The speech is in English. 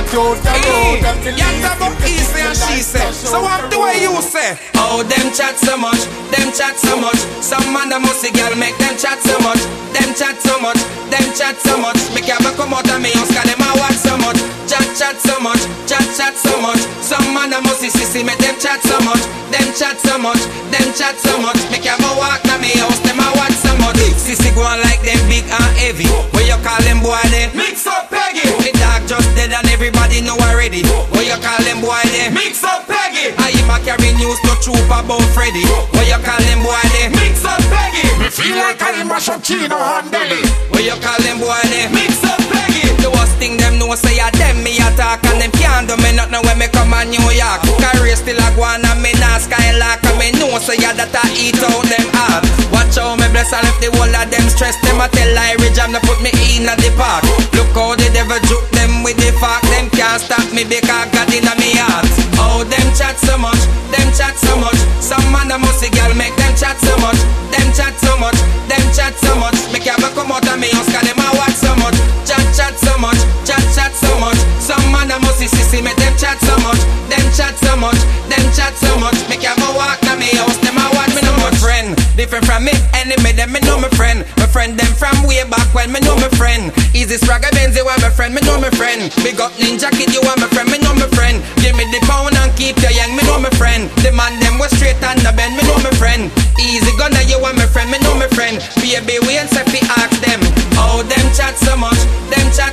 out the road and me You talk about he say and she say. So what the way you say? Oh, them chat so much, them chat so much. Some man a musty girl make them chat so much. Them chat so much, them chat so much. Make you come out of me house 'cause them a watch so much. Chat so much, chat so much. Some man a musty sissy make them chat so much. Them chat so much, them chat so much. Make you go walk to me house, them a watch so much. Sissy go on like them big and heavy. What you call them boy they? Mix up Peggy. The dog just dead and everybody know already. What you call them boy they? Mix up Peggy. I am a carry news to troop about Freddy. What you call them boy they? Mix up Peggy. Me feel like I mash up Chino and Delhi. What you call them boy they? Mix up Peggy. The worst thing them know say a them me attack and them can't do me nothing when me come on New York. Career still a go on and me not skylark and me know say ya that I eat out them heart. Watch how me bless and left the whole of them stress. Them a tell Irie Jam to put me in at the park. Look how the devil juke them with the fork. Them can't stop me because God in me heart. Oh, them chat so much, them chat so much. Some man a musty girl make them chat so much. Them chat so much, them chat so much. Make you come out of me house 'cause them a watch so much. Chat so much, chat so much. Some man a musty sissy make them chat so much. Them chat so much, them chat so much. Make you go walk to me house, them a watch me know my friend. Different from me, enemy them me know my friend. My friend them from way back when me know my friend. Easy Spragga Benz, you want my friend, me know my friend. Big up Ninja Kid, you want my friend, me know my friend. Give me the pound and keep you young, me know my friend. The man them was straight and the bend, me know my friend. Easy Gunner, you want my friend, me know my friend. Baby, we ain't say fi ask them. Oh, them chat so much, them chat